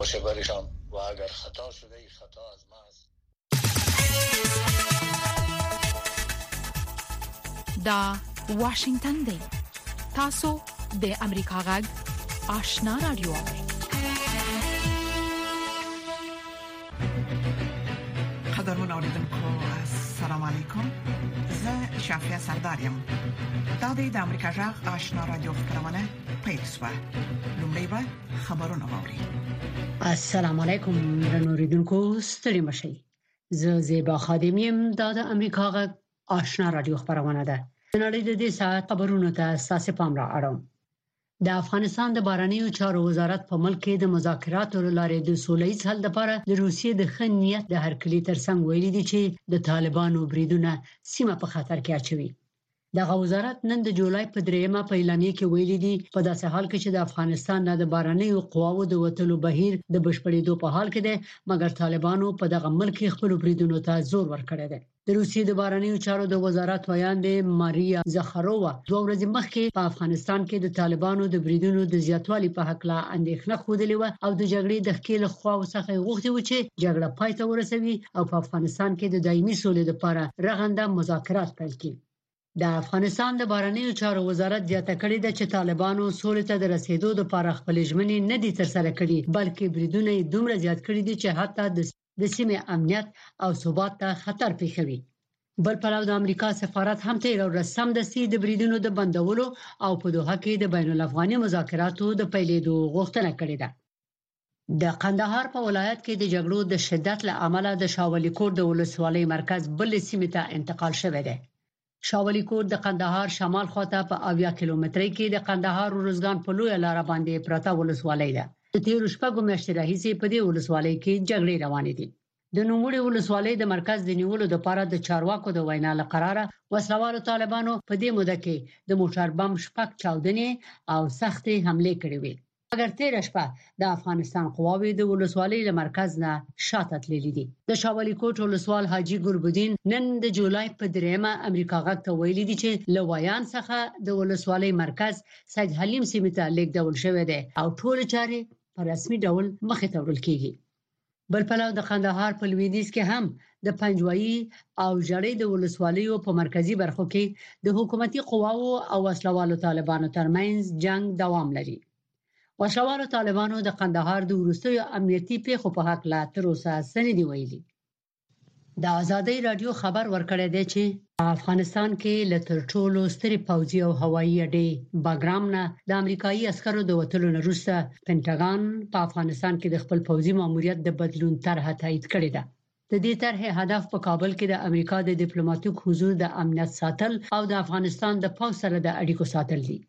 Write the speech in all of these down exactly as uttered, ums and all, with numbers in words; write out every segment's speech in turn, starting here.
باشه برشان و اگر خطا شده ای خطا از ما است. دا واشنگتن دی تاسو د امریکا غږ آشنا رادیو قدرمن اوریدونکو السلام علیکم. زه شافیا سردارم. دا د امریکا غږ آشنا رادیو خبرونه پیښه. لومړی به خبرونه واوري. السلام علیکم رنوریدونکو ستړي مشئ. زه زیبا خادمیم. دا د امریکا غږ آشنا رادیو خبرونه ده. د نړۍ د دې ساعت خبرونو ته اساسي پام را اړوم. د افغانستان د بهرنیو چارو وزارت په ملک کې د مذاکراتو لارې د سولهییز حل لپاره د روسیې د ښه نیت د هرکلي ترڅنګ ویلي دي چې د طالبانو بریدونه سیمه په خطر کې اچوي. دغه وزارت نن د جولای په دریمه په اعلامیه کې ویلي دي په داسې حال کې چې د افغانستان نه د بهرنیو قواوو د وټلو بهیر د بشپړېدو په حال کې ده، مګر طالبانو په دغه ملک کې خپل بریدونو ته زور ورکړی دی. د روسیې د بهرنیو چارو د وزارت ویاندې ماریا زخارووا دوه ورځې مخکې په افغانستان کې د طالبانو د بریدونو د زیاتوالي په حق لا اندېښنه خوده و او د جګړې د ښکېل خواو څخه غوښتي و چې جګړه پای ته ورسوي او په افغانستان کې د دایمي سولې لپاره رغنده مذاکرات پیل کړي. د افغانستان د بهرنیو چارو وزارت زیاته کړې ده چې طالبانو سولې ته د رسیدو لپاره خپل ژمنې نه دي ترسره کړې، بلکې بریدونه یې دومره زیات کړي دي چې حتی د سیمې امنیت او ثبات ته خطر پیښوي. بل پلو د امریکا سفارت هم تیر ورځ سمدستي د بریدونو د بندولو او په دوحه کې د بین الافغاني مذاکراتو د پیلېدو غوښتنه کړې ده. د قندهار په ولایت کې د جګړو د شدت له امله د شاولی کوټ د ولسوالۍ مرکز بل سیمه ته انتقال شوی دی. شاولی کوټ د قندهار شمال خواته په اویا کیلومترۍ کې د قندهار ورزګان په لوی لار باندې پراته ولسوالۍ ده. د تیر شپږو میاشتې راهیسې په دې ولسوالۍ کې جګړې روانې دي. د نوموړي ولسوالۍ د مرکز د نیولو لپاره د چارواکو د وینا لقراره وسلوالو طالبانو په دې موده کې د موټر بم شپږ چاودنې او سختې حمله کړې وې. اگر تیر شپه د افغانستان قواوی د ولسوالۍ له مرکز نه شاته تللي دي. د شاولی کوټ ولسوال حاجی ګوربدین نن د جولای په دریمه امریکا غږ ته ویلي دي چې لویان څخه د ولسوالۍ مرکز سید حلیم سیمه ته لیږدول شوی دی او ټول چارې په رسمي ډول مخې ته وړل کیږي. بل پلو د قندهار په لویدیځ کې هم د پنجوایي او جړې د ولسوالیو په مرکزی برخو کې د حکومتي قواوو او وسلوالو طالبانو ترمنځ جنگ دوام لري. وسلوالو طالبانو د قندهار د وروستیو امنیتي پیښو په حق لا تر اوسه سند دی ویلي. د آزادۍ رادیو خبر ورکړی دی چې افغانستان کې لتر ټولو ستري پوځي او هوایي اډې باګرام نه د امریکایي عسکرو د وټلو نه وروسته پینټاګان په افغانستان کې د خپل پوځي ماموریت د بدلون طرح تایید کړې ده. د دې طرحې هدف په کابل کې د امریکا د ډیپلوماټیک حضور د امنیت ساتل او د افغانستان د پوځ سره د اړیکو ساتل دي.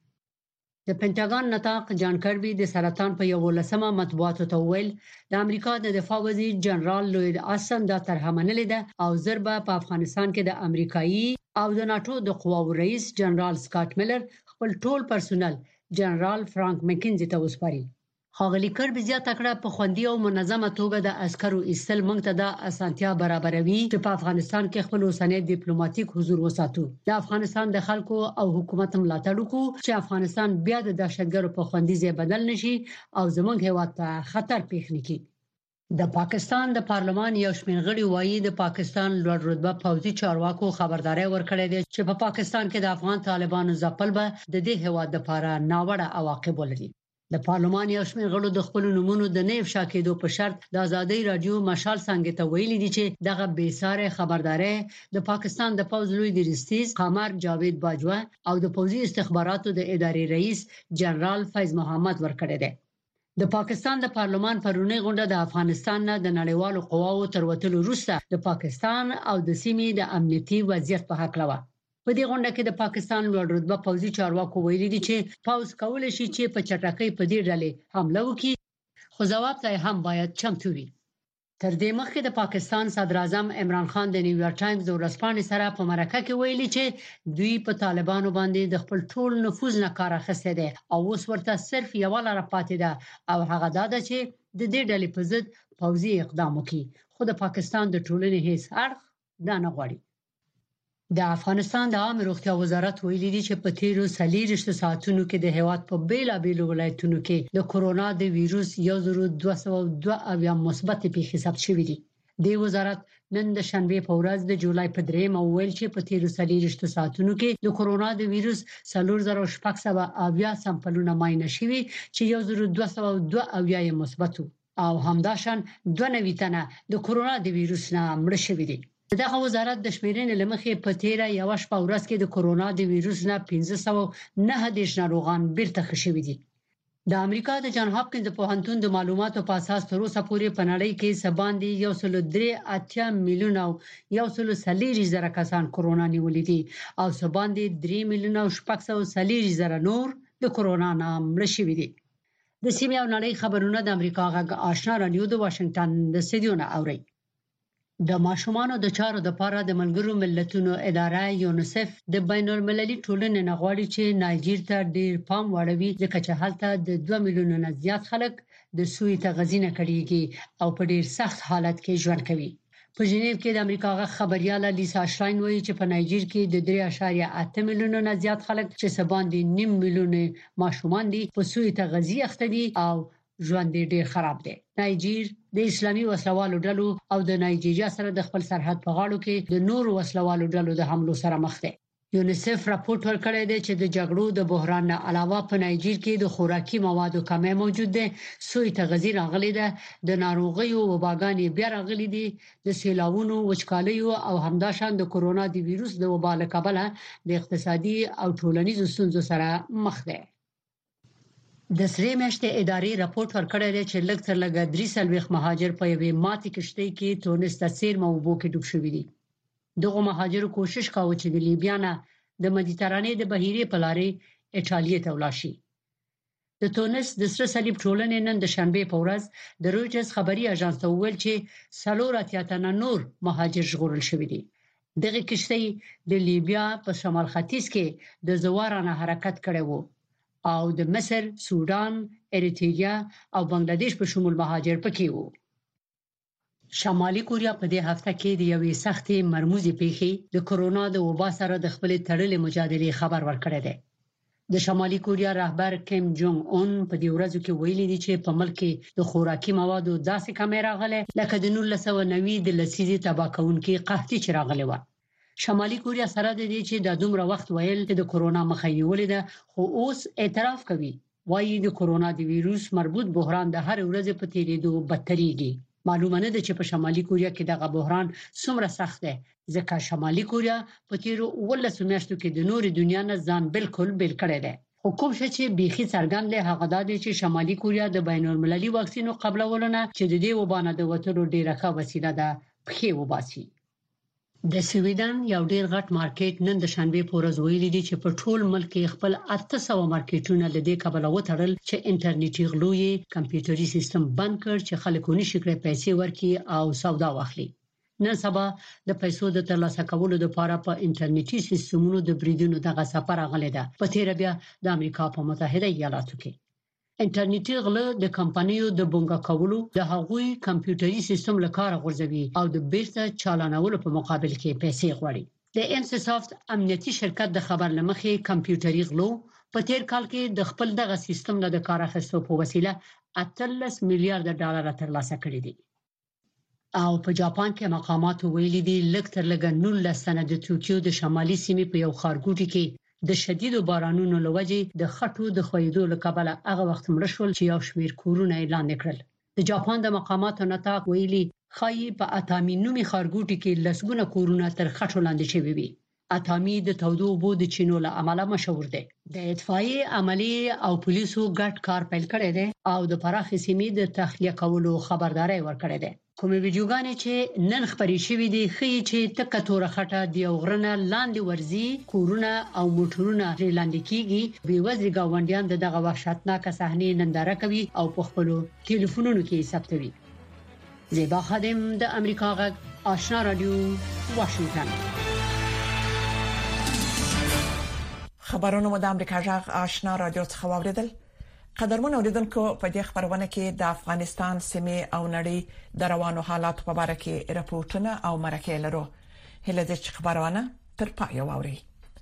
د پینټاګان نطاق جان کربي د سرطان په یو لسمه مطبوعاتو ته ویل د امریکا د دفاع وزیر جنرال لوید آستن دا طرح منلې ده او ضربه په افغانستان کې د امریکایي او د ناتو د قواو رئیس جنرال سکاټ میلر خپل ټول پرسونل جنرال فرانک مکینزي ته وسپاري. خاغلی کربي زیاته کړه په خوندي او منظمه توګه د عسکرو ایستل موږ ته د اسانتیا برابروي چې په افغانستان کې خپل اوسنۍ ډیپلوماټیک حضور وساتو. د افغانستان د خلکو او حکومت ملاتړ وکړو چې افغانستان بیا د دهشتګرو په خوندي ځای بدل نشي او زموږ هیواد ته خطر پیښ نکړي. د پاکستان د پارلمان یو شمېر غړي وایي د پاکستان لوړ رتبه پوځي چارواکو خبرداري ورکړې ده چې په پاکستان کې د افغان طالبانو ځپل به د دې هیواد لپاره ناوړه عواقب ولري. د پارلمان یو شمېر غړو د خپل نومونو د نه افشا کېدو په شرط د آزادۍ رادیو مشال څنګه ته ویلي دي چې دغه بې ساري خبرداري د پاکستان د پوځ لوی درستیز قمر جاوید باجوه او د پوځي استخباراتو د ادارې رئیس جنرال فیض محمد ورکړی دی. د پاکستان د پارلمان پرونی غونډه د افغانستان نه د نړیوالو قواوو تر وټلو وروسته د پاکستان او د سیمې د امنیتي وضعیت په حق لوه. په دې غونډه کې د پاکستان لوړ رتبه پوځي چارواکو ویلي دي چې پوځ کولای شي چې په چټکۍ په دې ډلې حمله وکړي، خو ځواب ته هم باید چمتو وي. تر دې مخکې د پاکستان صدر اعظم عمران خان د نیویارک ټایمز د ورځپاڼې سره په مرکه کې ویلي چې دوی په طالبانو باندې د خپل ټول نفوذ نه کار اخیستی دی او اوس ورته صرف یو لار پاتې ده او هغه دا ده چې د دې ډلې په ضد پوځي اقدام وکړي، خو د پاکستان د ټولنې هیڅ اړخ دا نه غواړي. د افغانستان د عامه روغتیا وزارت ویلي دی چې په تیرو څلوېښت ساعتونو کې د هیواد په بیلابېلو ولایتونو کې د کورونا د وایروس یو زر دوه سوه دوه اویا مثبت پیښې ثبت شوې دي. د وزارت نن د شنبه په ورځ د جولای په درېمه ویل چې په تیرو څلوېښت ساعتونو کې د کورونا د وایروس څلور زره شپږ سوه اویا سمپلونه معاینه شوي چې یو زر دوه سوه دوه اویا یې مثبت او همداشان دوه نوي تنه د کورونا د وایروس نه مړ شوي دي. دغه وزارت د شمیرنې لمخې په تیره یو شپه ورځ کې د کورونا د وایروس نه پنځه سوه نهه دېرش ناروغان بیرته ښه شوي دي. د امریکا د جان هاپکینز پوهنتون د معلوماتو په اساس تر اوسه پورې په نړۍ کې سباندې یو سل درې اتیا میلیون او یو سل څلور زره کسان کورونا نیولې دي او سباندې درې میلیون او شپږ سوه څلور زره نور د کورونا نه مړ شوي دي. د سیمې او نړۍ خبرونه د امریکا غږ آشنا رادیو د واشنگټن د استودیو نه اوري. د ماشومانو د چارو د لپاره د ملګرو ملتونو اداره یونیسف د بین المللي ټولنې نه غواړي چې نایجیر ته ډیر پام واړوي ځکه چې هلته د دوه میلیونه نه زیات خلک د سوی تغذیه کړيږي او په ډیر سخت حالت کې ژوند کوي. په ژنیو کې د امریکا غږ خبرياله لیسا شلاین وایي چې په نایجیر کې د درې اعشاریه اته میلیونه نه زیات خلک چې سباندې نیم میلیونه ماشومان دي په سوی تغذیه اخته دي او ژوند ډیر خراب دی. نایجیر د اسلامي وسلوالو ډلو او د نایجیریا سره د خپل سرحد په غاړو کې د نور وسلوالو ډلو د حملو سره مخ دی. یونیسف راپورټ ورکړی دی چې د جګړو د بحران نه علاوه په نایجیر کې د خوراکي موادو کمی موجود دی، سوی تغذیه راغلي ده، د ناروغیو وباګانې بیا راغلي دي، د سیلاوونو وچکالیو او همداشان د کورونا د وایروس د وبا له کبله د اقتصادي او ټولنیزو ستونزو سره مخ دی. د سری میاشتې ادارې راپورټ ورکړی دی چې لږ تر لږه درې سلويخ مهاجر په یوې ماتې کشتۍ کې تونس ته څیرمه اوبو کې ډوب شوي دي. دغه مهاجرو کوشش کاوه چې د لیبیا نه د مدیترانې د بحیرې په لارې ایټالیا ته ولاړ شي. د تونس د سره صلیب ټولنې نن د شنبه په ورځ د رویټرز خبري اژانس ته وویل چې څلور اتیا تنه نور مهاجر ژغورل شوي دي. دغه کشتۍ د لیبیا په شمال ختیځ کې د زوارانه حرکت کړی وو او د مصر، سودان، اریتریا او بنگلاديش په شمول مهاجر پکې وو. شمالي کوریا په دې هفته کې د یوې سختې مرموزي پیښې د کورونا د وبا سره د خپل تړلې مجادلې خبر ورکړی دی. د شمالي کوریا رهبر کیم جونګ اون په دې ورځو کې ویلي دی چې په ملک کې د خوراکي موادو داسې کمی راغله لکه د نولس سوه نوي د لسیزې تباکونکي قحطي چې راغله و. شمالي کوریا سره د دې چې د دومره وخت ویل چې د کورونا مخه نیولې ده، خو اوس اعتراف کوي وايي د کورونا د وایروس مربوط بحران د هر ورځ په تیریدو بدتريږي. معلومه نه ده چې په شمالي کوریا کې دغه بحران څومره سخت دی ځکه شمالي کوریا په تیرو ولسو میاشتو کې د نوري دنیا نه ځان بالکل بیل کړی دی. حکوم شې بيخي څرګند دی هغه د دې چې شمالي کوریا د بین المللي واکسینو قبلولو نه چې د دې وبانه د وټرو ډیره ښه وسیله ده پخې وباسي. د سویډن یو ډیر غټ مارکیټ نن د شنبه په ورځ ویلي دی چې په ټول ملک کې خپل اته سوه مارکیټونه د دې کبله وتړل چې انټرنیټي غلوې کمپیوټري سیستم بند کړ چې خلکو نشي کړی پیسې ورکړي او سودا واخلي. نن سبا د پیسو د ترلاسه کولو لپاره په انټرنیټي سیستمونو د بریدونو دغه سفر غلې ده. په تیر بیا د امریکا په متحده ایالاتو کې انټرنیټي غله د کمپنیو د بونګا کولو د هغوی کمپیوټري سیستم لپاره غورځوي او د بیرته چالانولو په مقابل کې پیسې غواړي. د انسافت امنیتي شرکت د خبر لمخې کمپیوټري غلو په تیر کال کې د خپل دغه سیستم له کار اخیستو په وسیله اتلس میلیارډ ډالر ترلاسه کړي دي. او په جاپان کې مقامات ویلي دي لږ تر لږه نولس تنه د توکیو د شمالي سیمې په یو ښارګوټي کې د شدیدو بارانونو لوجې د خټو د خویدو لکبله هغه وخت مړ شول چې یو شمیر کورونه اعلان کړل. د جاپان د مقاماتو نطاق ویلي خایي په اتامي نومي ښارګوټي کې لسګونه کورونه تر خټو لاندې شوي وي. اتامي د تودو اوبو د چینو له امله مشهور دی. د اطفائیې عملی او پولیسو ګډ کار پیل کړی دی او د پراخې سیمې د تخلیه کولو خبرداري ورکړې ده. کومې ویډیوګانې چې نن خبرې شوې دي ښیي چې تکه توره خټه د یو غرنه لاندې ورزي کورونه او موټرونه لاندې کیږي. بېوزلي ګاونډیان دغه وحشتناک صحنې ننداره کوي او په خپل ټلیفونونو کې ثبتوي. زیبا خادم د امریکا غږ آشنا رادیو واشنگټن. خبرونه مو د امریکا غږ آشنا رادیو څخه واوریدل. قدرمن اوریدونکو په دې خبرونه کې د افغانستان سیمه او نړۍ د روانو حالات په اړه کې راپورټونه او مرکې لرو. هله دې خبرونه تر پای واوري.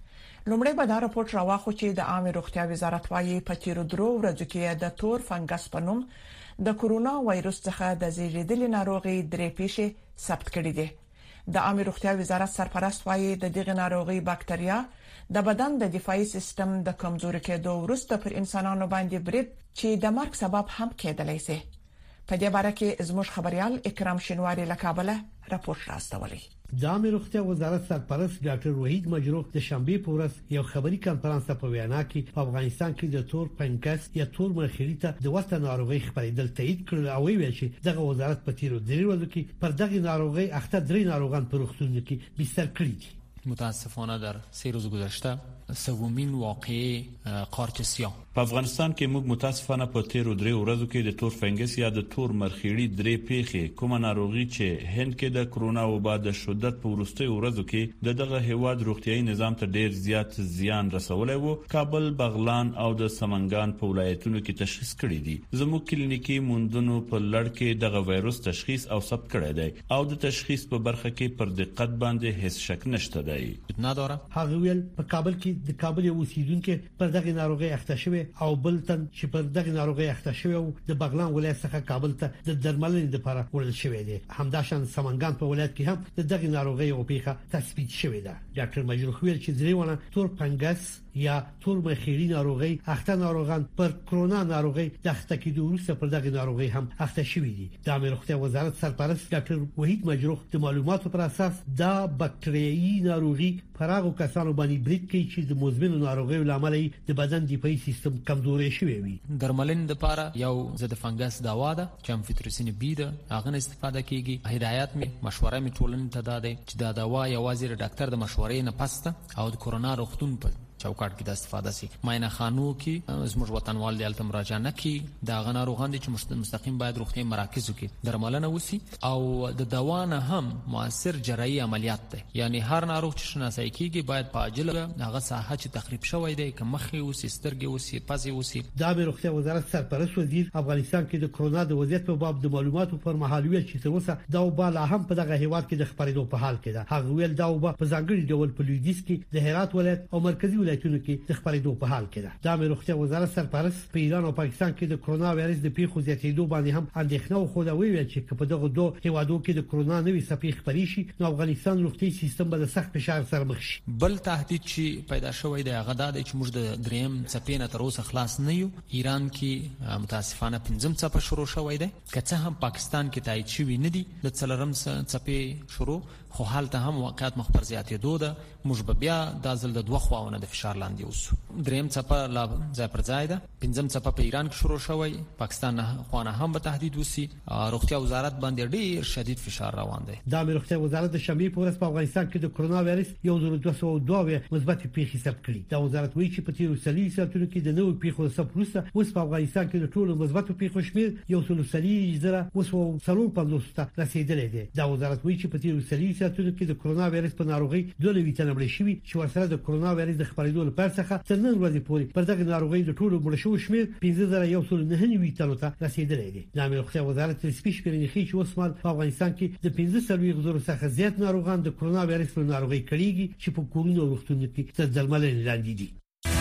لومړی به دا راپورټ راوخو چې د عامه روغتیا وزارت وايي په تیر درو ورځو کې د تور فنګس په نوم د کورونا وایروس څخه د زیږیدلې ناروغي درې پیښې ثبت کړې دي. د عامه روغتیا وزارت سرپرست وايي د دغه ناروغي باکټریا د بدن د دفاعي سیستم د کمزوري کېدو وروسته پر انسانانو باندې برید چې د مرګ سبب هم کېدلی شي. په دې باره کې زموږ خبريال اکرام شینواری له کابل راپورټ راستولی. د عامه روغتیا وزارت سرپرست ډاکټر وحید مجروح د شنبه په ورځ یو خبري کانفرنس په وینا کې په افغانستان کې د تور فنګس یا تور مرخیړی ته د وسته ناروغي خبرېدل تایید کړل او ویل چې دغه وزارت په تیر درې ورځو کې پر دغه ناروغي اخته درې ناروغان په روغتون کې بستر کړي دي. متاسفانه در سه روز گذشته سومین واقعه قارچ سیاه په افغانستان کې موږ متاسفانه په تیر درې ورځو کې د تور فنګس یا د تور مرخیړی درې پیښې کومه ناروغي چې هند کې د کرونا وبا د شدت په وروستیو ورځو کې د دغه هیواد روغتيایي نظام ته ډیر زیات زیان رسولی وو کابل، بغلان او د سمنګان په ولایتونو کې تشخیص کړي دي. زموږ کلینیکي موندنو په لړ کې دغه وایروس تشخیص او ثبت کړی دی او د تشخیص په برخه کې پر دقت باندې هیڅ شک نشته دی. نداره هغه ویل په کابل کې د کابل یو اوسیدونکو پر دغه ناروغي اخته شوی او بل تن چې پر دغه ناروغي اخته شوی او د بغلان ولایت څخه کابل ته د درملنې لپاره ورل شوی دی. همداشان سمنګان په ولایت کې هم د دغه ناروغي او پیښه تثبیت شوې ده. ډاکټر مجروح ویل چې درېونه تور فنګس یا تور مرخیړی ناروغي اخته ناروغان پر کرونا ناروغي د اخته کېدو وروسته پر دغه ناروغي هم اخته شوی دي. د عامه روغتیا وزارت سرپرست ډاکټر وحید مجروح د معلوماتو پر اساس دا باکټریایي ناروغي فراغو کسانو باندې برید کوي چې د مزمن ناروغیو لامل د بدن دفاعي سیستم کمزوري شوی وي. درملن د لپاره یو ضد فنګس دوا ده چې امفیتریسین بی ده، هغه استفاده کیږي. هدایت می مشوره می ټولنې ته داده چې دا دوا یوازې د ډاکټر د مشورې نه پسته او د کورونا روغتون په چوکاټ کې د استفاده سي ماینه خانو کې زموږ وطنوال د الته مراجعه نه کی دا غنا روغان دي چې مستقیم باید روغتي مراکزو کې درملنه وسی او د دوا نه هم موثر جراحي عملیات ده. یعنی هر ناروغ چې شناسایی کیږي باید په عاجله هغه ساحه چې تخریب شوی دی که مخې او سترګې او سی پزې او سی. د عامه روغتیا وزارت سرپرست وزیر افغانستان کې د کرونا د وضعیت په باب د معلوماتو پر مهال ویل چې تر اوسه دا وبا لا هم په دغه هیواد کې د خبرېدو په حال کې ده. هغه ویل دا وبا په ځانګړي ډول په لویدیځ کې د هرات ولایت او مرکزی ولایتونو کې د خبرېدو په حال کې ده. د عامه روغتیا وزارت سرپرست په ایران او پاکستان کې د کرونا وایرس د پیښو زیاتېدو باندې هم اندېښنه خوده ویل چې په دغه دوه هیوادو کې د کرونا نوې څپې خپرې شي نو افغانستان روغتي سیستم به د سخت فشار سره مخ شي. بل تهدید چې پیدا شوی دی هغه دا دی چې موږ د دریم څپې نه تر اوسه خلاص نه یو. ایران کې متاسفانه پنځم څپه شروع شوی دی که څه هم پاکستان کې تایید شوی نه دی د څلورم څپې شروع خو حالت هم واقعیت مخبر زیاتېدو ده. موږ به بیا د ځل د دوه خواونه د فشار لاندې اوسو. دریم څپه لا ځای پر ځای ده. پنځم څپه په ایران کې شروع شوی، پاکستان نه خوانه هم به تهدید وسی. روغتیا وزارت باندې ډیر شدید فشار روان دی. د عامه روغتیا وزارت د شنبه په ورځ په افغانستان کې د کرونا وایرس یو زر دوه سوه دوه مثبت پیښې ثبت کړي. دا وزارت وایي چې په تیر څلور ساعتونو کې د نوو پیښو ثبت وروسته اوس په افغانستان کې د ټولو مثبت پیښو شمېر یو سل څلور زره وسو څلور پنځوس ته رسیدلی دی. دا وزارت وایي چې په تیر څلور ساعتونو کې د کرونا وایرس په ناروغي دوه نوي تنه مړ شوي چې ورسره د کرونا وایرس د خبرېدو لپاره څخه تر نن ورځې پورې پر دغه ناروغي د ټولو مړ شوو شمېر پنځه زره یو سل نهه نوي تنو ته رسیدلی دی. د عامه روغتیا وزارت رسمي شمېرې ښيي چې اوس مهال په افغانستان کې د پنځه څلوېښت زره څخه زیات ناروغان د کرونا وایرس په ناروغي کړيږي چې په کورونو او روغتونونو کې تر درملنې لاندې دي.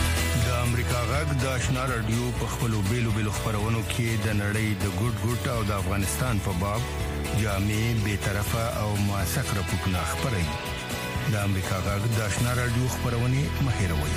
د امریکا غږ د آشنا رادیو په خپلو بیلو بیلو خبرونو کې د نړۍ د ګډ ګډ او د افغانستان په باب جامع به طرفه او موثق راپورټونه خبري. د امریکا غږ د آشنا رادیو خبرونه مهیروي.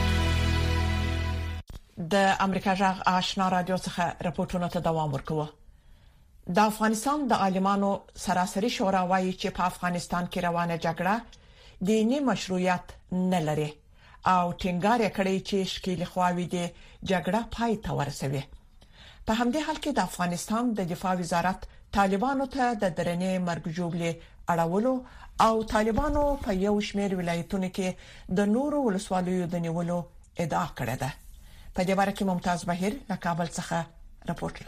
د امریکا غږ آشنا رادیو څخه راپورټونه ته دوام ورکوه. د افغانستان د عالمانو سراسري شورا وايي چې په افغانستان کې روانه جګړه دیني مشروعیت نه لري او ټینګار کړي چې شکیل خواوی دي جګړه پای ته ورسوي. په همدې حال کې د افغانستان د دفاع وزارت طالبانو ته د درنې مرګ جوړلې اړولو او طالبانو په یو شمېر ولایتونو کې د نورو ولسوالیو د نیولو ادعا کړې ده. په دې اړه کې ممتاز بهیر له کابل څخه راپورټ لري.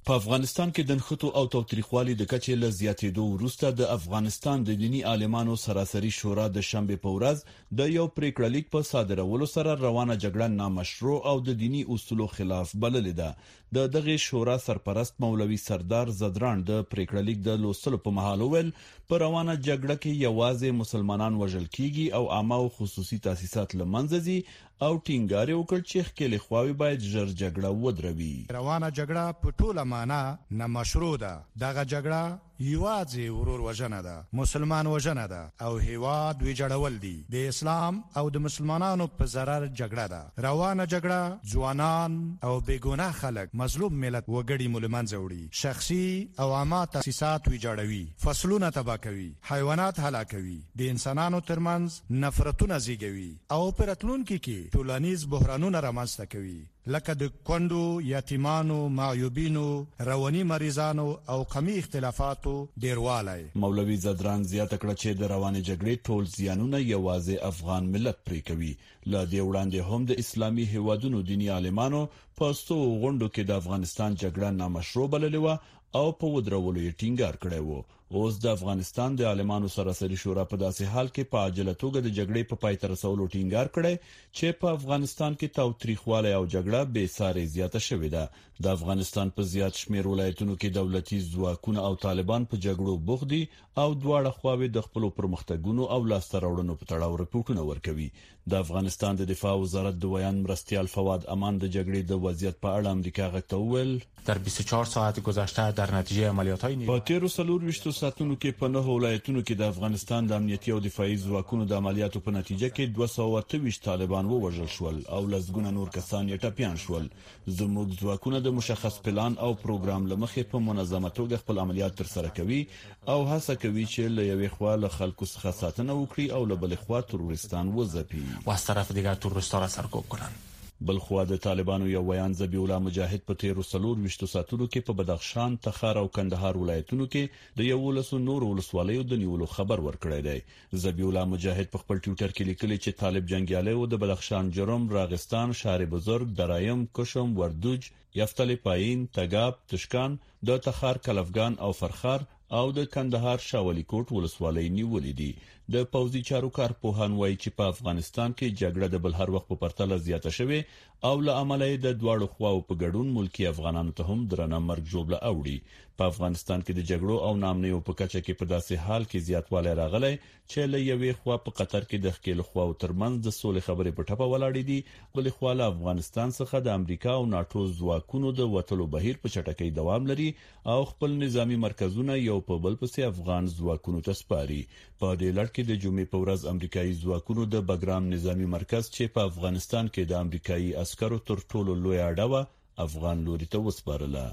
په افغانستان کې د نښتو او توتریخوالي د کچې له زیاتېدو وروسته د افغانستان د دینی عالمانو سراسري شورا د شنبه په ورځ د یو پریکړه لیک په صادرولو سره روانه جګړه نامشروع او د دینی اصولو خلاف بللې ده. د دغه شورا سرپرست مولوي سردار زدران د پریکړه لیک د لوستلو په مهال ویل په روانه جګړه کې یوازې مسلمانان وژل کیږي او عامه او خصوصي تاسیسات لمنځه ځي او ټینګار وکړ چې خپل خواوي باید ژر جګړه ودروي. روانه جګړه په ټوله معنا نامشروع ده. دغه جګړه یوازې ورور وژنه ده، مسلمان وژنه ده او هیواد ویجاړول دي. د اسلام او د مسلمانانو په ضرر جګړه ده. روانه جګړه ځوانان او بیګناه خلک مظلوم ملت وګړي ملمنځه وړي، شخصي او عامه تاسیسات ویجاړوي، فصلونه تباہ کوي، حیوانات هلاکوي، د انسانانو ترمنځ نفرتونه زیږوي او پرتلونکو کې ټولنیز بحرانونه رامنځته کوي لکه د کندو، یتیمانو، معیوبینو، رواني مریضانو او قومي اختلافاتو ډیروالی. مولوي زدران زیاته کړه چې د رواني جګړې ټول زیانونه یوازې افغان ملت پرې کوي. لا دی وړاندې هم د اسلامي هیوادونو دینی عالمانو په ستو غونډو کې د افغانستان جګړه نامشروع بللې و او په ودرولو یې ټینګار کړی و. اوس د افغانستان د عالمانو سراسري شورا په داسې حال کې په عاجله توګه د جګړې په پای ته رسولو ټینګار کړی چې په افغانستان کې تاوتریخوالی او جګړه بې ساري زیاته شوې ده. د افغانستان په زیات شمیر ولایتونو کې دولتي ځواکونه او طالبان په جګړو بوخت دي او دواړه خواوې د خپل پرمختګونو او لاسته راوړنو په تړاو رپورټونه ورکوي. د افغانستان د دفاع وزارت د ویان مرستيال فواد امان د جګړې د وضعیت په اړه امریکا غږ ویل در بیست و چهار ساعت گذشته در نتیجه عملیات‌های په تیر څلور ویشت ساعتونو کې په نه ولایتونو کې د افغانستان د امنیتي او دفاعي ځواکونو د عملیاتو په نتیجه کې دوه سوه اته ویشت طالبان ووژل شول او لسګونه نور کسان یې ټپيان شول. زموږ ځواکونه د مشخص پلان او پروګرام لمخې په منظمه توګه خپل عملیات ترسره کوي او هڅه کوي چې له یوې خوا له خلکو څخه ساتنه وکړي او له بلې خوا تروریستان وځپي و از طرف دیگر تروریستا را سرکوب کنند. بلخوا د طالبانو یو ویان ذبیح الله مجاهد په تیر څلور ویشت ساعتونو کې په بدخشان، تخار او کندهار ولایتونو کې د یو لسو نور ولسوالیو د نیولو خبر ورکړی دی. ذبیح الله مجاهد په خپل ټوئیټر کې لیکلي چې طالب جنگیالیو د بدخشان جرم، راغستان، شهر بزرگ، درایم، کشم، وردوج، یفتل پایین، تګاب، تشکان، د تخار کلفګان او فرخار او د کندهار شاولی کوټ ولسوالۍ نیولې دي. د پوځي چارو کارپوهان وایي چې په افغانستان کې جګړه د بل هر وخت په پرتله زیاته شوه او له عمله د دواړو خواو په ګډون ملکی افغانانو ته هم درنه مرګ جوړه اوړي. په افغانستان کې د جګړو او نامنیو په کچه کې په داسې حال کې زیاتوالی راغلی چې له یوې خوا په قطر کې د ښکېل خواو ترمنځ د سولې خبرې په ټپه ولاړې دي، بلې خوا له افغانستان څخه د امریکا او ناتو ځواکونو د وټلو بهیر په چټکۍ دوام لري او خپل نظامی مرکزونه یو په بل پسې افغان ځواکونو ته سپاري. په دې لړ کې د جمعې په ورځ امریکایي ځواکونو د بګرام نظامی مرکز چې په افغانستان کې د امریکایي عسکرو تر ټولو لوی اډه افغان لوري ته وسپارله.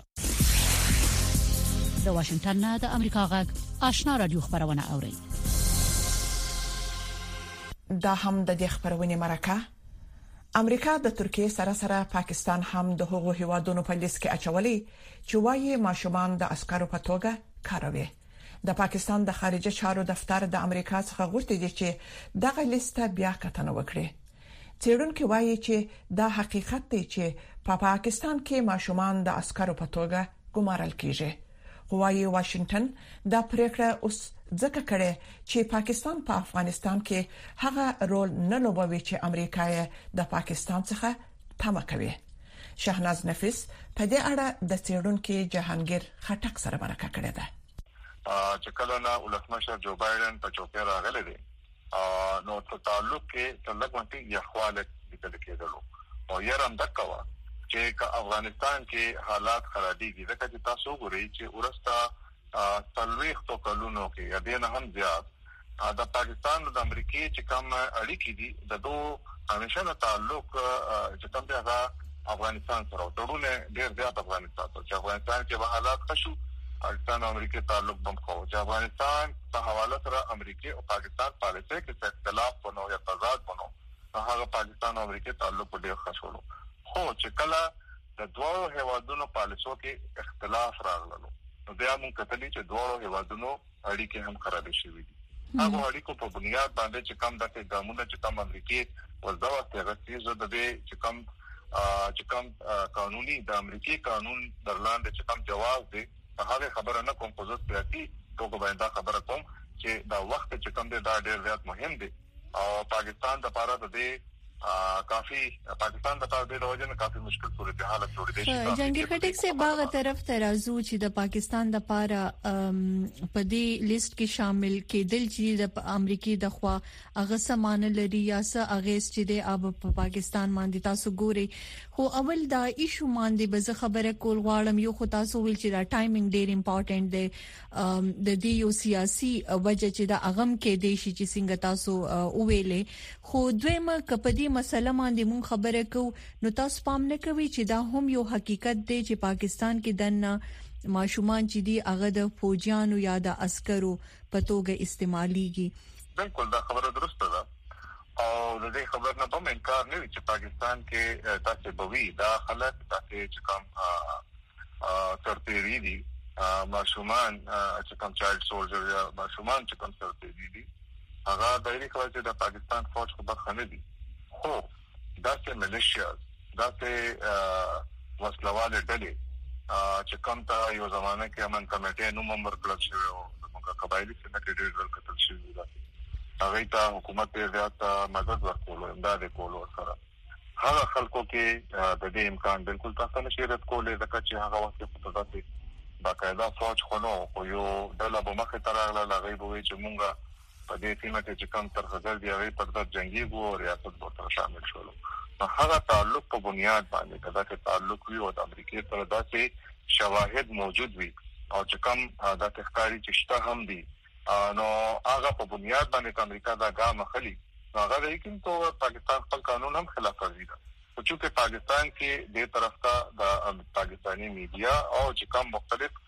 د واشنگټن نه د امریکا غږ آشنا رادیو خبرونه اوري. دا هم د دې خبرونه مرکه امریکا د ترکیه سره سره پاکستان هم د هغو هیوادونو په لیست کې اچولي چې وايي ماشومان د عسکرو په توګه کاروي. د پاکستان د خارجه چارو دفتر د امریکا څخه غوښتي دي چې دغه لیست بیا کتنه وکړي. څېړونکو وایي چې دا حقیقت دی چې په پا پاکستان کې ماشومان د عسکرو په توګه ګمارل کیږي. قوای واشنگټن دا پریکړه اوس ځکه کړې چې پاکستان په افغانستان کې هغه رول نه لوبوي چې امریکا د پاکستان څخه تمه کوي. شهناز نفیس په دې اړه د څېړونکو جهانگیر خټک سره مرکه کړې ده. چې کله نه ولسمشر جو بایدن په چوکۍ راغلی دی نو په تعلق کې تلګونتي یخواله لیدل کېدلو او یې رم دکوا چې که افغانستان کې حالات خرابېږي ځکه چې تاسو ګورئ چې ورسته تلويختو کلونو کې یا دین هم زیات د پاکستان او د امریکای چې کوم اړیکې دي د دوه همیشه تعلق چې کوم دی هغه افغانستان سره ټولونه ډېر زیات افغانستان سره چې افغانستان کې به حالات خشو افغانستان او امریکا تعلق بم خو چې افغانستان په حواله سره امریکا او پاکستان پالیسي کې اختلاف ونه یا تضاد ونه هغه پاکستان او امریکا تعلق ډېر خشولو خو چې کله د دوه هیوادونو پالیسو کې اختلاف راغلو نو بیا موږ کتلی چې دوه هیوادونو اړیکې هم خراب شوې دي. هغه اړیکو په بنیاد باندې چې کوم د ګامونه چې کوم امریکای ورځو ته غوښتي د دې چې کوم چې کوم قانوني د امریکای قانون درلاندې چې کوم جواز دی هغه خبره نه کوم خو زه سیاسي توګه باندې خبره کوم چې دا وخت چې کوم دی دا ډېر زیات مهم دی او پاکستان د لپاره د دې کافی پاکستان د لپاره د وجه نه کافی مشکل صورتحال جوړ دی شي جنگي خټک سے باغ طرف ترازو چې د پاکستان د لپاره په دې لیست کې شامل کېدل چې د امریکای د خوا هغه سامان لري یا څه هغه چې د اب په پاکستان باندې تاسو ګوري خو اول دا ایشو باندې به زه خبره کول غواړم یو خو تاسو ویل چې دا ټایمینګ ډیر امپورټنت دی د دې یو سیاسي وجه چې دا اغم کې دی چې څنګه تاسو وویلې خو دویمه کپدي مسله باندې مون خبره کو نو تاسو پام نه کوي چې دا هم یو حقیقت دی چې پاکستان کې دنه ماشومان چې دی هغه د فوجیانو یا د عسکرو په توګه استعماليږي بالکل دا خبره درسته ده او د دې خبر نه به انکار نه وي چې پاکستان کې تاسو بوي دا خلک تاسو چې کوم ترتیری دي ماشومان چې کوم چایلډ سولجر یا ماشومان چې کوم ترتیری دي هغه د دې کوي چې د پاکستان فوج په برخه نه دي خو داسې ملیشیاز داسې وسلواله ډلې چې کوم ته یو زمانه کې امن کمیټې نو ممبر کړل شو او موږ قبایلی څخه ډېر ډېر کتل شوی دی هغه ته حکومت یې زیات مدد ورکول او امداد کول سره هغه خلکو کې د دې امکان بالکل تاسو نشئ رد کولای ځکه چې هغه وخت په تاسو باقاعده فوج خونو خو یو ډله به مخه ترغله لغوي به چې مونږه په دې سیمه کې چې کوم ترخزل دی هغه پر د جنگي وو ریاست به شامل شول نو هغه تعلق په بنیاد باندې کدا چې تعلق وي او د امریکای سره داسې شواهد موجود وي او چې کوم د تخکاری چې شته هم دي نو هغه په بنیاد باندې امریکا دا ګام خلی هغه لیکن تو پاکستان خپل قانون هم خلاف ورزي ده او چې پاکستان کې د طرف ته د پاکستانی میډیا او چې کوم مختلف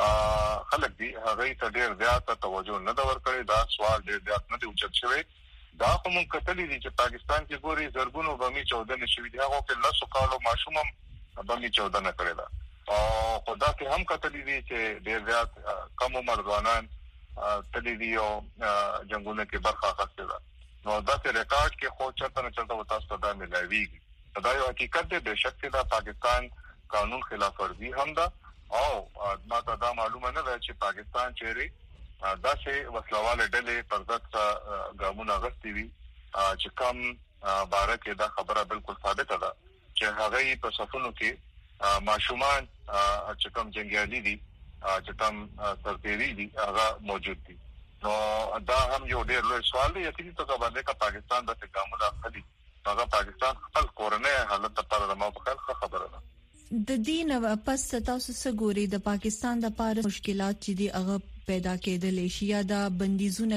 خلک دي هغه ته ډېر زیات توجه نه دا ورکړي دا سوال ډېر زیات نه دی اوچت شوی دا کوم کتلې دي چې پاکستان کې ګوري زرګونو بمي چودنه شوې دي هغه کې لاسو کالو ماشومم بمي چودنه کړې ده او خدا کې هم کتلې دي چې ډېر زیات کم عمر ځوانان تللی دي او جنگونو کې برخه اخیستې ده نو دا چې ریکارډ کې خو چرته نه چرته وتا ستاسو دا ملایوي دا یو حقیقت دی بهشکه دا پاکستان قانون خلاف ورزي هم ده او ما ته دا معلومه نه ده چې پاکستان چیرې داسې وسلواله ډلې پر ضد ګامونه غستې وي چې کوم باره کې دا خبره بالکل ثابته ده چې هغه په صفونو کې ماشومان چې کوم جنگیالي دي چې کوم سرتیري دي هغه موجود دي نو دا هم یو ډېر لوی سوال دی یقیني توګه باندې چې پاکستان د ګامونه اخلي هغه پاکستان خپل کورنۍ حالت لپاره د ما په خیال خبره ده د دین پس تاسو سګوري د پاکستان د پاره مشکلات چې دی هغه پیدا کېدل شي یا د بندیزونه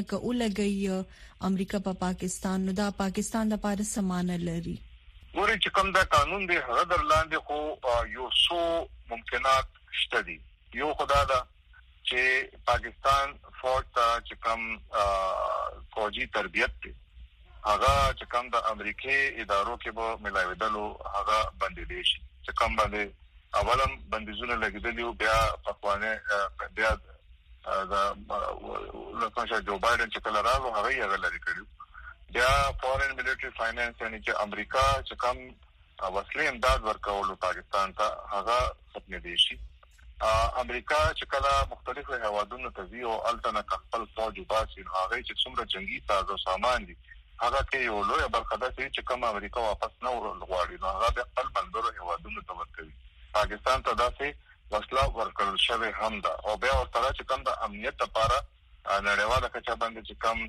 کولګي امریکا په پاکستان نو دا پاکستان د پاره سامان لري ورې چې کوم دا قانون دی هغه درلاندې خو یو څو ممکنات شته دي یو خدای دا چې پاکستان فوج ته چې کوم فوجي تربیت دی هغه چې کوم د امریکای ادارو کې به ملاویدلو هغه بندیدل شي چې کوم باندې اولم بندیزونه لګیدلی بیا په خوانه بیا دا لکه جو بایدن چې کله راغو هغه یې غلري کړو بیا فورن ملټری فاینانس یعنی چې امریکا چې کوم وسلې امداد ورکول پاکستان ته هغه ختم دي شي امریکا چې کله مختلفو هوادونو ته وی او الټنه خپل فوج وباسي هغه چې څومره جنگي سازو سامان دي هغه کې یو لوی برخه ده چې کوم امریکا واپس نه ورغواړي نو هغه د خپل بندرو هوادونو ته ورکوي پاکستان ته داسې وسله ورکړل شوی هم ده او بیا ورته چې کوم د امنیت لپاره نړیواله کچه باندې چې کوم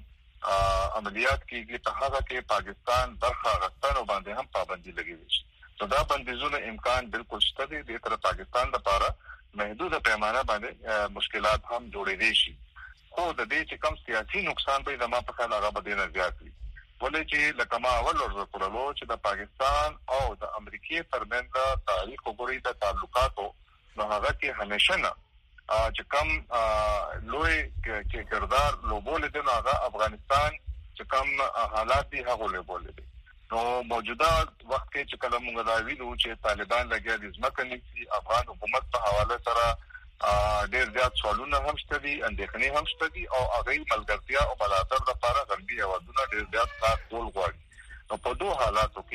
عملیات کیږي په هغه کې پاکستان برخه غوښتنه باندې هم پابندي لګوي شي نو دا بندیزونه امکان بالکل شته دي د تر پاکستان لپاره محدوده پیمانه باندې مشکلات هم جوړېدي شي خو د دې چې کوم سیاسي نقصان به د ما په خیال هغه به نه زیات وي ولې چې لکه ما اول ورته کړلو چې د پاکستان او د امریکای ترمنځ تاریخ وګورئ د تعلقاتو نو هغه کې همیشه نه چې کوم لوی کې کردار لوبول دي هغه افغانستان چې کوم حالات دي هغه لوبول دي نو موجوده وخت کې چې کله موږ دا ویلو چې طالبان لګیا دي ځمکه نیسي افغان حکومت په حواله سره ډېر زیات سوالونه هم شته دي اندېښنې هم شته دي او هغه ملګرتیا او ملاتړ لپاره غربي هیوادونه ډېر زیات کار کول غواړي نو په دوه حالاتو کې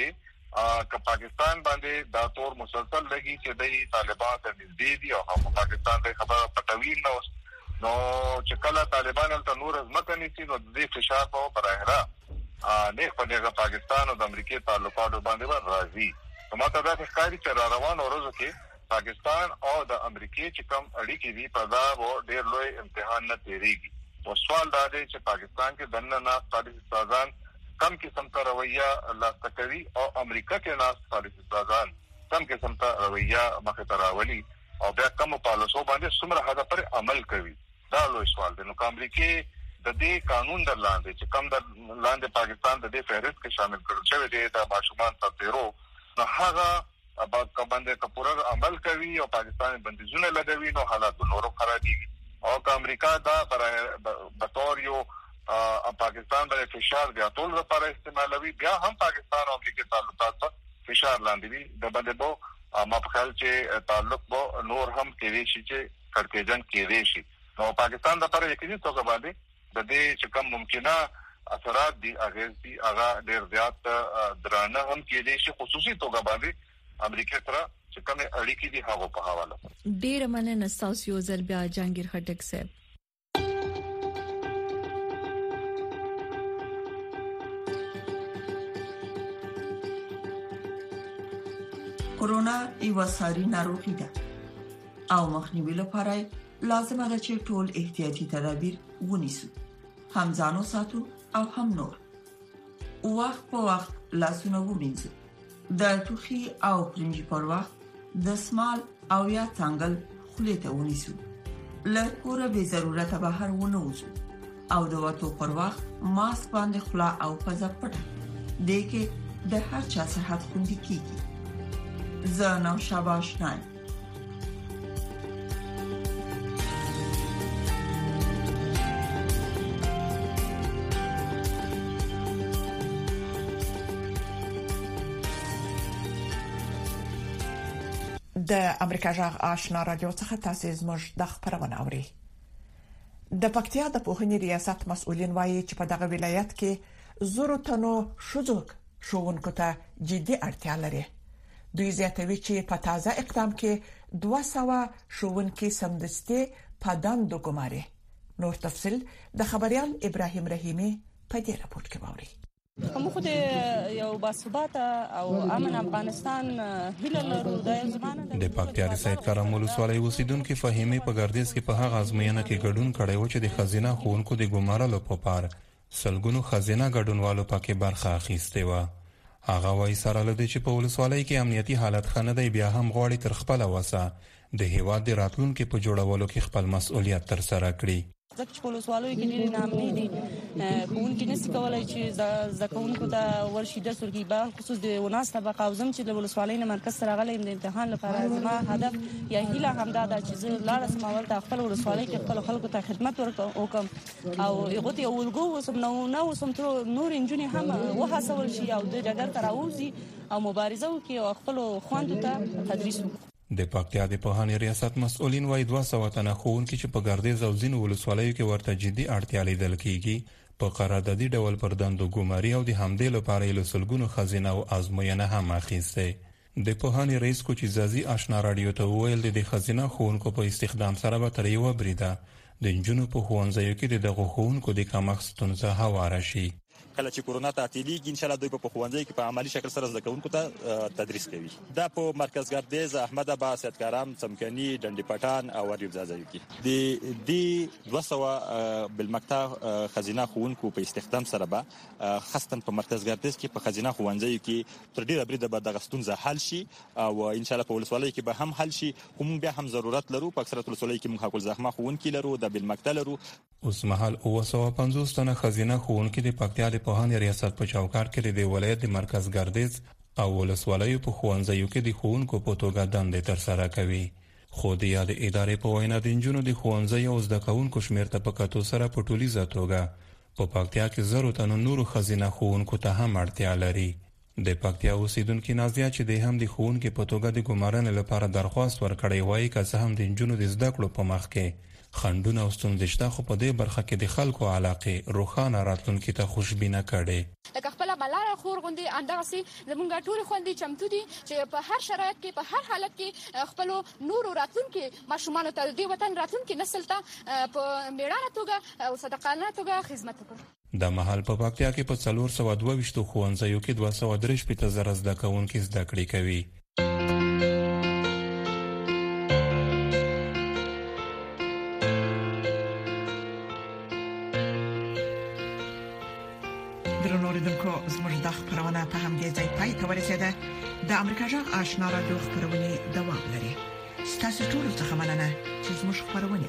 که پاکستان باندې دا تور مسلسل لګي چې د طالبان ته نږدې دي او هم پاکستان ته خبره پټوي نو نو چې کله طالبان ته نور ځمکه نيسي نو د فشار په پرهرا نه په دغه پاکستان او د امریکای تعلقاتو باندې راځي. نو ماته دا ښکاري چې را روان ورځو کې پاکستان او د امریکای چې کوم اړیکې دي په دا و ډېر لوی امتحان نه تیریږي. او سوال دا دی چې پاکستان کې دنه نه پالیسي سازان کم قسم ته رویه لاسته کوي او امریکا کې ناس پالیسي سازان کم قسم ته رویه مخه ته راولي او بیا کوم پالیسو باندې څومره حد پر عمل کوي. دا لوی سوال دی. نو کوم امریکای د دې قانون در لاندې چې کوم د لاندې پاکستان د دې فهرست کې شامل کړل شوی دی د ماشومان تطهیرو نو هغه ابا باندې کپورر عمل کوي او پاکستان بندیزونه لګوي نو حالات نورو خرابېږي او که امریکا دا به تور یو پاکستان باندې فشار بیا ټول لپاره استعمالوي بیا هم پاکستان او امریکا تعلقات په فشار لاندې دي د باندې بو ما په خیال چې تعلق بو نور هم کېږي چې کړکېجن کېږي شي. نو پاکستان د لپاره یقیني توګه باندې د دې چې کوم ممکنه اثرات دي اغیز دي هغه ډېر زیات درانه هم کېږي شي خصوصي توګه باندې امریکا سره چې کومه اړیکې دي هغه په حواله. ډیر مننه تاسو یو ځل بیا جهانگیر خټک صاحب. کورونا یو ساري ناروغي ده او مخنیوي لپاره لازم ده چې ټول احتیاطي تدابیر ونیسو. هم ځانو ساتو او هم نور. وخت په وخت لاسونه ومینځو. د توخي او پرنجي پر وخت د سمال او یا څنګل خلیته ونیسو. له کوره به ضرورت بهر ونه وځو او د وټو پر وخت ماسک باندې خلا او پزه پټه د کې د هر چا صحت خوندي کیږي. زه نو شاباش نه د امریکا جغ آشنا رادیو څخه تاسو زموږ د خبرونه اوري. د پکتیا د پوهنې ریاست مسؤلین وایي چې په دغه ولایت کې زورو تنو شوزوک شوونکو ته جدي اړتیا لري. دوی زیاتوي چې په تازه اقدام کې دوه سوه شوونکي سمدستي په دندو ګماري. نور تفصيل د خبريال ابراهيم رحيمي په دې راپور کې ووري. کوم خو د یو باثباته او امن افغانستان هیله لرو د زمانه د پکتیا سید کرم ولسوالۍ اوسیدونکو فهمي په ګردیز کې په هغه ازموینه کې ګډون کړی و چې د خزینه خونکو د ګمارلو په پار سلګونو خزینه ګډونوالو پکې برخه اخیسته و. هغه وایي سره لدی چې په ولسوالۍ کې امنیتي حالت خنه دی بیا هم غواړي تر خپل وسه د هیواد د راتلونکو په جوړولو کې خپل مسؤلیت تر سره کړي. ځکه چې ولسوالۍ کې ډېر نامني دي کوونکي نشي کولای چې زکونکو ته ورشي د سورګي به خصوص د وناس طبقه او زم چې د ولسوالۍ نه مرکز سره غلې د امتحان لپاره زما هدف یا هیله همدا ده چې زه لاړ سم اول ته خپل ولسوالۍ کې خپل خلکو ته خدمت وکم او یو ته ولګو وسم نو نو سم تر نور انجونی هم وهڅول شي او د جګړه تر اوزي او مبارزه وکي او خپل خواندو ته تدریس وکړي. د پکتیا د پوهنې ریاست مسؤلین وايي دوه سوه تنه ښوونکي چې په ګردیز او ځینو ولسوالیو کې ورته جدي اړتیا لیدل کیږي په قراردادي ډول پر دندو ګماري او د همدې لپاره یې لسلګونو خزینه او ازموینه هم اخیسته. د پوهنې رئیس کوچیزازي آشنا رادیو ته ویل د خزینه ښوونکو په استخدام سره به تر یو بریده د انجونو په ښوونځیو کې دغه ښوونکو د کمښت ستونزه هواره شي. کله چې کورونا تعطیلیږي ان شاء الله دوی په خوندې کې په عملی شکل سره زده کوونکو ته تدریس کوي. دا په مرکز ګردیز، احمد آباد، سید کرم، څمکني، ډنډي پټان او اریوب ځایو کې د دې دوه سوه بالمقطع خزینه خوونکو په استخدام سره به خاصتن په مرکز ګردیز کې په خزینه خوندې کې تر ډیره بریده به د غستون حل شي او ان شاء الله په ولسوالۍ کې به هم حل شي. کوم بیا هم ضرورت لرو په اکثره ولسوالۍ کې موږ حق الزحمه خوونکي لرو د بالمقطع لرو. اوس مهال اوه سوه پنځوس تنه خزینه خوونکي د پکتیا د پوهنې ریاست په چوکاټ کې د ولایت د مرکز ګردیز او ولسوالیو په ښوونځیو کې د ښوونکو په توګه دندې ترسره کوي. خو د یاد ادارې په وینا د نجونو د ښوونځیو او زده کوونکو شمېر ته په کتو سره په ټولیزه توګه په پکتیا کې زرو تنو نورو خزینه ښوونکو ته هم اړتیا لري. د پکتیا اوسیدونکو نازیه چې د هم د ښوونکو په توګه د ګمارنې لپاره درخواست ورکړی وایي که څه هم د نجونو د زده کړو په مخ کې خندونه او ستونزې شته خو په دې برخه کې د خلکو علاقه روښانه راتلونکي ته خوشبینه کړي. لکه خپل ملاره خور غوندي اندغه سي زمونږ ټول خوندې چمتو دي چې په هر شرایط کې په هر حالت کې خپل نور راتلونکي ماشومان ته د وطن راتلونکي نسل ته په میړانه توګه او صدقانه توګه خدمت وکړي. د مهال په پکتیا کې په څلور سوه دوه ویشت ښوونځیو کې دوه سوه درې شپېته زره زده کوونکي زده کړې کوي. درنو اوریدونکو زموږ د خبرونه په همدې ځای پای ته ورسېده. د امریکا جغ آشنا رادیو خبرونه دوام لري. ستاسو ټول څه مننه چې زموږ خبرونه